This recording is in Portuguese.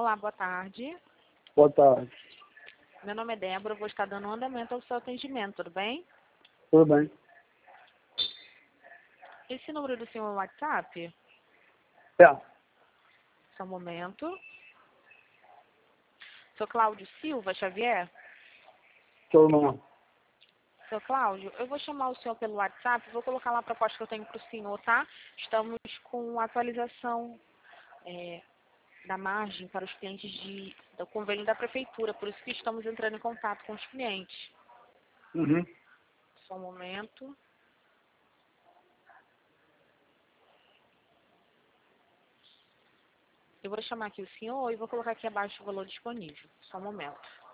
Olá, boa tarde. Boa tarde. Meu nome é Débora, eu vou estar dando andamento ao seu atendimento, tudo bem? Tudo bem? Esse número do senhor é o WhatsApp? É. Só um momento. Seu Cláudio Silva Xavier? Seu nome? Seu Cláudio, eu vou chamar o senhor pelo WhatsApp, vou colocar lá a proposta que eu tenho para o senhor, tá? Estamos com atualização da margem para os clientes do convênio da prefeitura, por isso que estamos entrando em contato com os clientes. Uhum. Só um momento. Eu vou chamar aqui o senhor e vou colocar aqui abaixo o valor disponível. Só um momento.